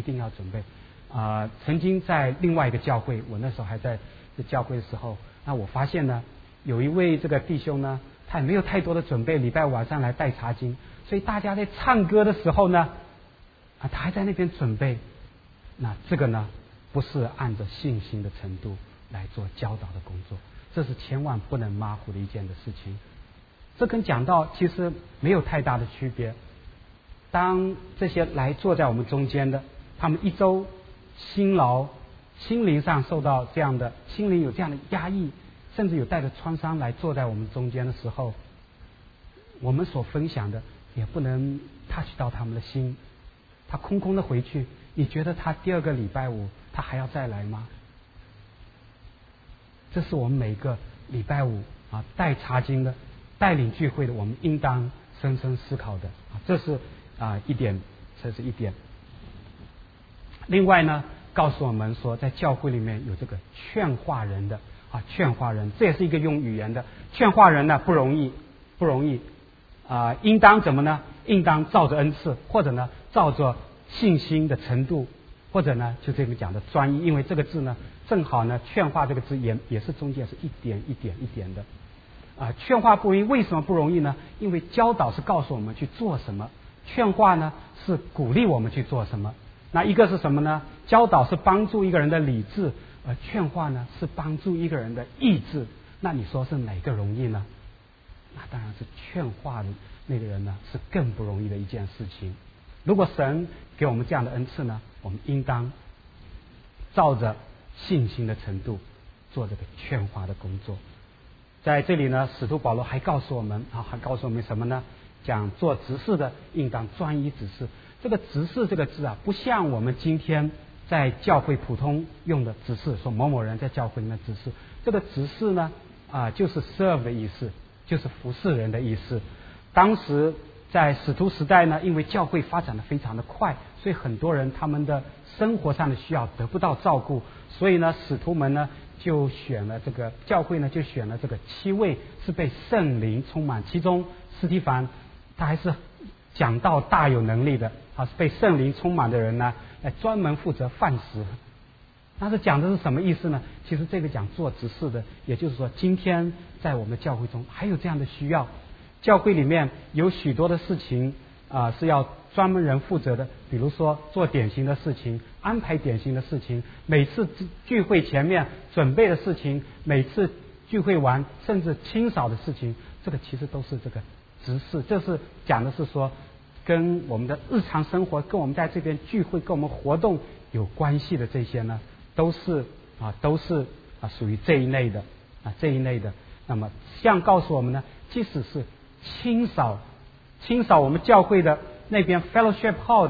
曾经在另外一个教会，我那时候还在这教会的时候，那我发现呢，有一位这个弟兄呢，他也没有太多的准备，礼拜晚上来带查经，所以大家在唱歌的时候呢，他还在那边准备。那这个呢，不是按着信心的程度来做教导的工作，这是千万不能马虎的一件的事情。这跟讲道其实没有太大的区别。当这些来坐在我们中间的，他们一周辛劳，心灵上受到这样的，心灵有这样的压抑，甚至有带着创伤来坐在我们中间的时候，我们所分享的也不能 touch 到他们的心。他空空的回去，你觉得他第二个礼拜五他还要再来吗？这是我们每个礼拜五带查经的、带领聚会的，我们应当深深思考的。这是一点。另外呢，告诉我们说，在教会里面有这个劝化人的劝化人，这也是一个用语言的劝化人呢，不容易。应当怎么呢？应当照着恩赐，或者呢照着信心的程度，或者呢就这个讲的专一，因为这个字呢正好呢劝化这个字也是中间是一点的。劝化不容易，为什么不容易呢？因为教导是告诉我们去做什么，劝化呢是鼓励我们去做什么。那一个是什么呢？教导是帮助一个人的理智，而劝化呢是帮助一个人的意志。那你说是哪个容易呢？那当然是劝化的那个人呢是更不容易的一件事情。如果神给我们这样的恩赐呢，我们应当照着信心的程度做这个劝化的工作。在这里呢，使徒保罗还告诉我们什么呢？讲做执事的应当专一执事。这个执事这个字不像我们今天在教会普通用的执事，说某某人在教会里面执事。这个执事呢就是 serve 的意思，就是服侍人的意思。当时在使徒时代呢，因为教会发展的非常的快，所以很多人他们的生活上的需要得不到照顾，所以呢使徒们呢就选了这个教会呢就选了这个7位是被圣灵充满，其中司提反他还是讲道大有能力的，是被圣灵充满的人呢来专门负责饭食。那这讲的是什么意思呢？其实这个讲做执事的，也就是说今天在我们的教会中还有这样的需要。教会里面有许多的事情是要专门人负责的，比如说做典型的事情，安排典型的事情，每次聚会前面准备的事情，每次聚会完甚至清扫的事情，这个其实都是这个执事。这是讲的是说跟我们的日常生活，跟我们在这边聚会，跟我们活动有关系的这些呢，都是属于这一类的。那么像告诉我们呢，即使是清扫我们教会的那边 fellowship hall 的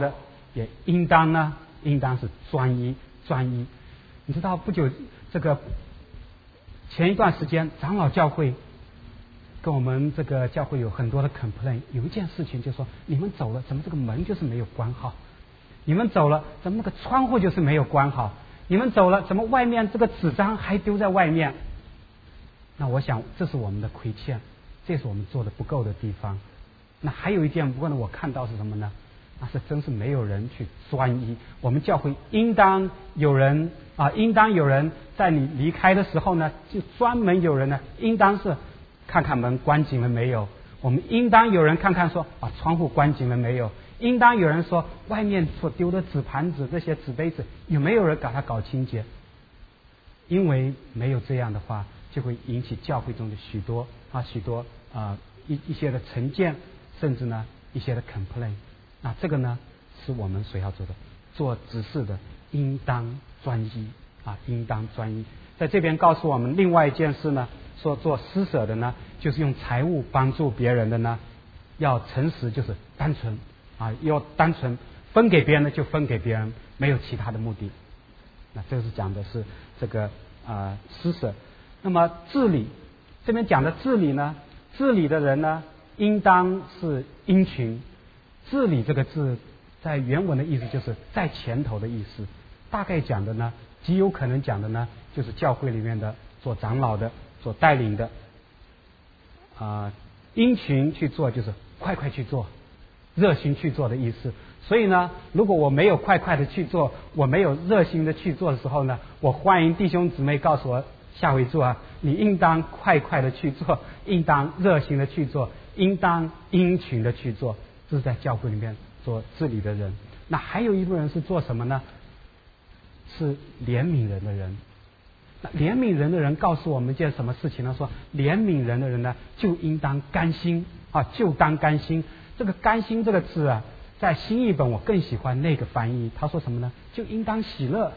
也应当是专一。你知道不久这个前一段时间，长老教会跟我们这个教会有很多的 complain， 有一件事情就是说，你们走了，怎么这个门就是没有关好？你们走了，怎么那个窗户就是没有关好？你们走了，怎么外面这个纸张还丢在外面？那我想这是我们的亏欠，这是我们做的不够的地方。那还有一件，不过呢，我看到是什么呢？那是真是没有人去专一。我们教会应当有人在你离开的时候呢，就专门有人呢，应当是看看门关紧了没有。我们应当有人看看说把窗户关紧了没有。应当有人说外面所丢的纸盘子、这些纸杯子有没有人把它搞清洁？因为没有这样的话，就会引起教会中的许多一些的成见，甚至呢一些的 complain。那这个呢是我们所要做的，做执事的应当专一应当专一。在这边告诉我们另外一件事呢，说做施舍的呢，就是用财物帮助别人的呢，要诚实，就是单纯要单纯分给别人的就分给别人，没有其他的目的。那这是讲的是这个施舍。那么治理，这边讲的治理呢，治理的人呢，应当是殷勤。治理这个字在原文的意思就是在前头的意思，大概讲的呢，极有可能讲的呢，就是教会里面的做长老的、做带领的殷勤去做，就是快快去做，热心去做的意思。所以呢，如果我没有快快的去做，我没有热心的去做的时候呢，我欢迎弟兄姊妹告诉我，夏维柱你应当快快的去做，应当热心的去做，应当殷勤的去做。这是在教会里面做治理的人。那还有一部分人是做什么呢？是怜悯人的人。那怜悯人的人告诉我们一件什么事情呢？说怜悯人的人呢，就应当甘心就当甘心。这个甘心这个字在新译本我更喜欢那个翻译。他说什么呢？就应当喜乐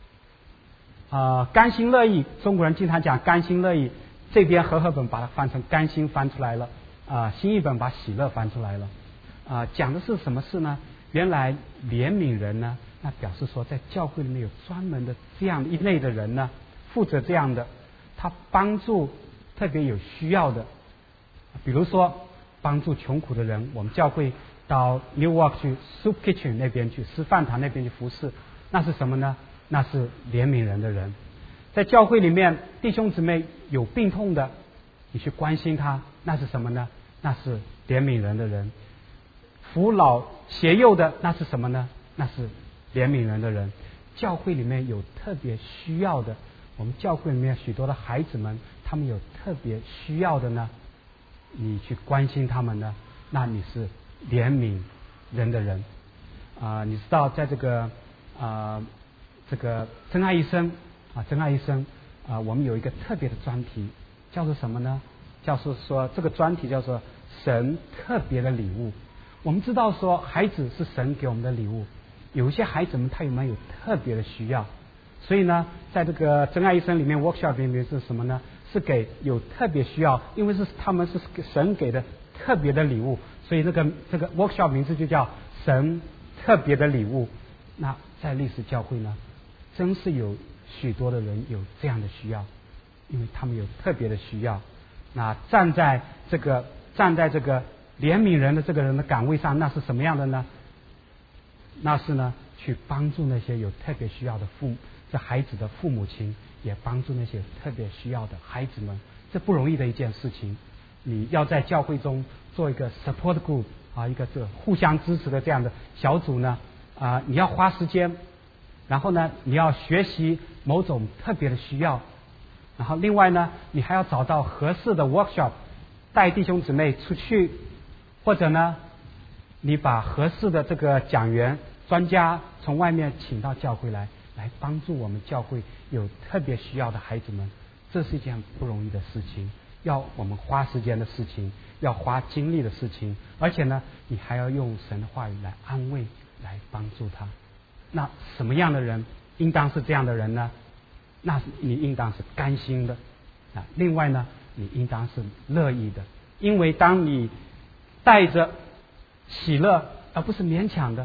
甘心乐意。中国人经常讲甘心乐意，这边和合本把它翻成甘心翻出来了新译本把喜乐翻出来了讲的是什么事呢？原来怜悯人呢，那表示说在教会里面有专门的这样一类的人呢，负责这样的，他帮助特别有需要的，比如说帮助穷苦的人。我们教会到 Newark 去 Soup Kitchen 那边去，吃饭堂那边去服侍，那是什么呢？那是怜悯人的人。在教会里面，弟兄姊妹有病痛的，你去关心他，那是什么呢？那是怜悯人的人。扶老携幼的，那是什么呢？那是怜悯人的人。教会里面有特别需要的，我们教会里面许多的孩子们，他们有特别需要的呢，你去关心他们呢，那你是怜悯人的人你知道在这个真爱一生真爱一生我们有一个特别的专题，叫做什么呢？叫做说这个专题叫做神特别的礼物。我们知道说孩子是神给我们的礼物，有一些孩子们他有特别的需要，所以呢在这个真爱一生里面 workshop 里面是什么呢？是给有特别需要，因为他们是神给的特别的礼物，所以这个 workshop 名字就叫神特别的礼物。那在历史教会呢，真是有许多的人有这样的需要，因为他们有特别的需要。那站在这个怜悯人的这个人的岗位上，那是什么样的呢？那是呢去帮助那些有特别需要的这孩子的父母亲，也帮助那些特别需要的孩子们。这不容易的一件事情。你要在教会中做一个 support group 一个这互相支持的这样的小组呢你要花时间，然后呢你要学习某种特别的需要，然后另外呢你还要找到合适的 workshop 带弟兄姊妹出去，或者呢你把合适的这个讲员专家从外面请到教会来帮助我们教会有特别需要的孩子们。这是一件不容易的事情，要我们花时间的事情，要花精力的事情，而且呢你还要用神的话语来安慰，来帮助他。那什么样的人应当是这样的人呢？那你应当是甘心的另外呢你应当是乐意的，因为当你带着喜乐而不是勉强的，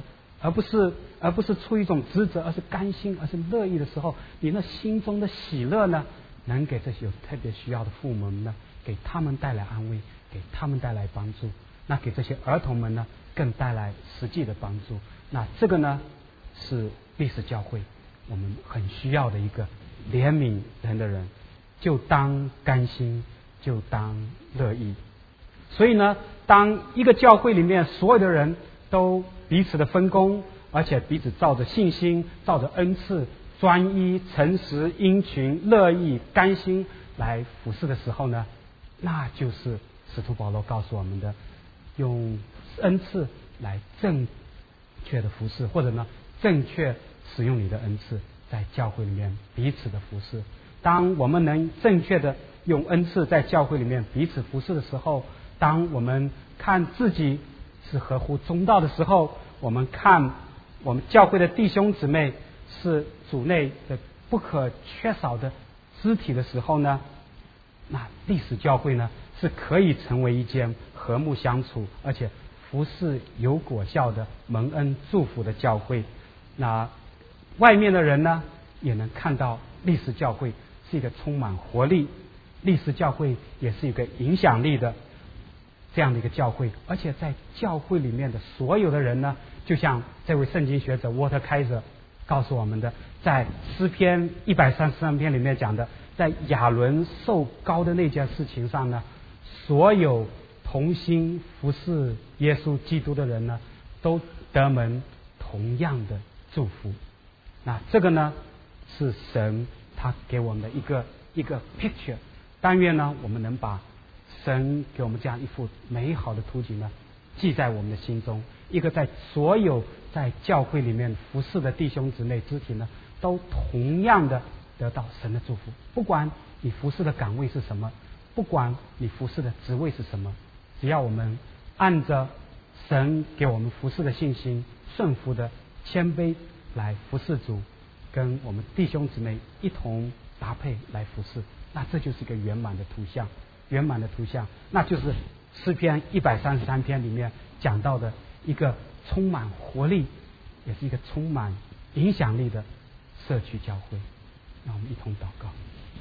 而不是出于一种职责，而是甘心，而是乐意的时候，你那心中的喜乐呢，能给这些有特别需要的父母们呢，给他们带来安慰，给他们带来帮助。那给这些儿童们呢，更带来实际的帮助。那这个呢，是历史教会我们很需要的一个怜悯人的人，就当甘心，就当乐意。所以呢，当一个教会里面所有的人都彼此的分工，而且彼此照着信心、照着恩赐、专一、诚实、殷勤、乐意、甘心来服侍的时候呢，那就是使徒保罗告诉我们的，用恩赐来正确的服侍，或者呢正确使用你的恩赐，在教会里面彼此的服侍。当我们能正确的用恩赐在教会里面彼此服侍的时候，当我们看自己是合乎中道的时候，我们看我们教会的弟兄姊妹是主内的不可缺少的肢体的时候呢，那历史教会呢是可以成为一间和睦相处，而且服侍有果效的蒙恩祝福的教会。那外面的人呢，也能看到历史教会是一个充满活力，历史教会也是一个影响力的这样的一个教会。而且在教会里面的所有的人呢，就像这位圣经学者沃特开泽告诉我们的，在诗篇133篇里面讲的，在亚伦受膏的那件事情上呢，所有同心服侍耶稣基督的人呢，都得蒙同样的祝福。那这个呢，是神他给我们的一个 picture。但愿呢，我们能把神给我们这样一幅美好的图景呢，记在我们的心中。一个在所有在教会里面服侍的弟兄姊妹肢体呢，都同样的得到神的祝福。不管你服侍的岗位是什么，不管你服侍的职位是什么，只要我们按着神给我们服侍的信心，顺服的谦卑来服侍主，跟我们弟兄姊妹一同搭配来服侍，那这就是一个圆满的图像。圆满的图像，那就是诗篇133篇里面讲到的一个充满活力，也是一个充满影响力的社区教会。让我们一同祷告。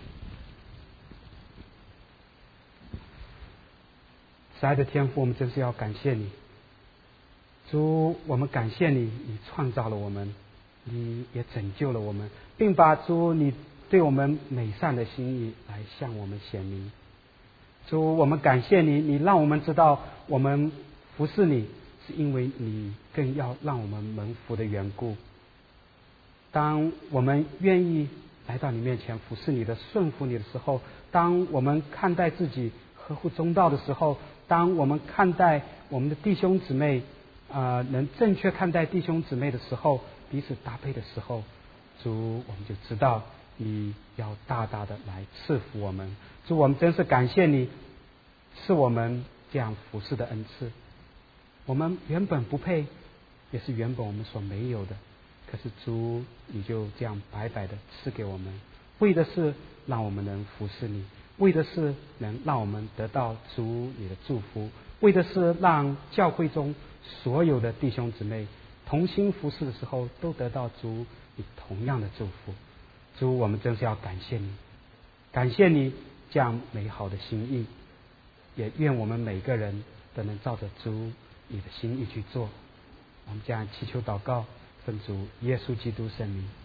慈爱的天父，我们真是要感谢你，主，我们感谢你，你创造了我们，你也拯救了我们，并把主你对我们美善的心意来向我们显明。主，我们感谢你，你让我们知道我们服侍你是因为你更要让我们蒙福的缘故。当我们愿意来到你面前服侍你的、顺服你的时候，当我们看待自己合乎中道的时候，当我们看待我们的弟兄姊妹能正确看待弟兄姊妹的时候，彼此搭配的时候，主，我们就知道你要大大的来赐福我们。主，我们真是感谢你赐我们这样服侍的恩赐。我们原本不配，也是原本我们所没有的，可是主你就这样白白的赐给我们，为的是让我们能服侍你，为的是能让我们得到主你的祝福，为的是让教会中所有的弟兄姊妹同心服侍的时候都得到主你同样的祝福。主，我们真是要感谢你，感谢你这样美好的心意，也愿我们每个人都能照着主你的心意去做。我们这样祈求祷告，奉主耶稣基督圣名。